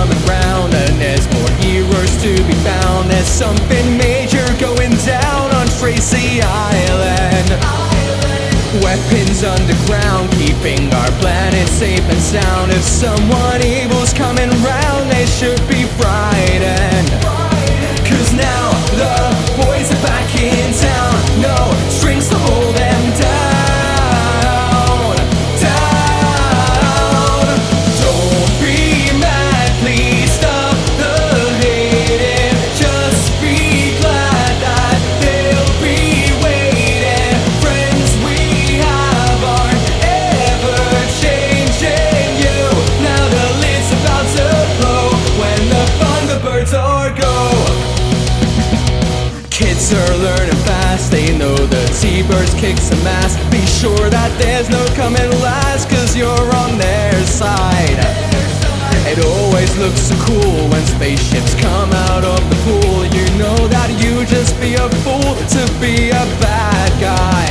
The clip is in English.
coming round, and there's more heroes to be found. There's something major going down on Tracy Island. Weapons underground, keeping our planet safe and sound. If someone evil's coming round, they should be frightened. Cause now the boys are back in town. No strings to hold them down. Down. Don't be mad, please stop the hating. Just be glad that they'll be waiting. Friends we have aren't ever changing you. Now the lid's about to blow when the Thunderbirds are go. Kids are learning fast, they know the T-Birds kick some ass. Be sure that there's no coming last, cause you're on their side. It always looks so cool when spaceships come out of the pool. You know that you just be a fool to be a bad guy.